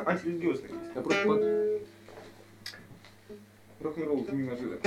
антирелигиозная песня. Я просто рок-н-ролл неожиданно.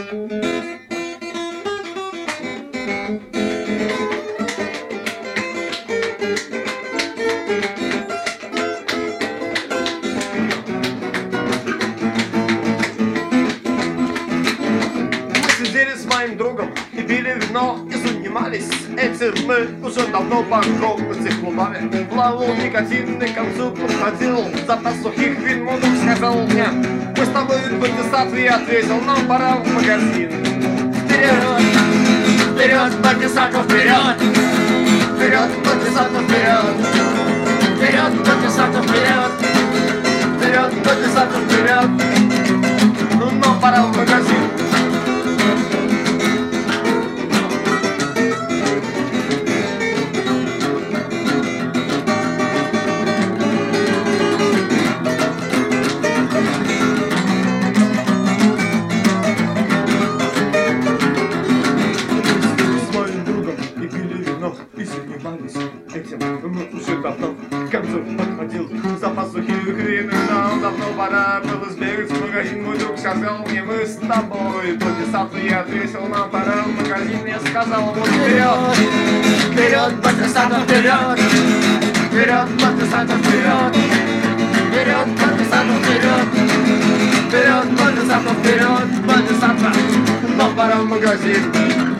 С моим другом и пили вино, и занимались этим мы уже давно по комнате клубами. Плавал никотин, и к концу подходил запас сухих вин. Мой друг сказал мне: мы с тобой в Батисату. Я ответил: нам пора в магазин. Вперед, вперед, Батисату, вперед! Вперед, Батисату, вперед! Вперед, Батисату, вперед! Вперед, Батисату, вперед! Нам пора в магазин. Этим мы уже давно к концу подходил запас сухих вин. Нам давно пора было сбегать в магазин. Мой друг сказал мне: мы с тобой в Батисату. Я ответил: нам пора в магазин. Я сказал ему: вперед, вперед, Батисату, вперед! Вперед, Батисату, вперед! Вперед, Батисату, вперед! Вперед, Батисату, вперед! Батисату, нам пора в магазин.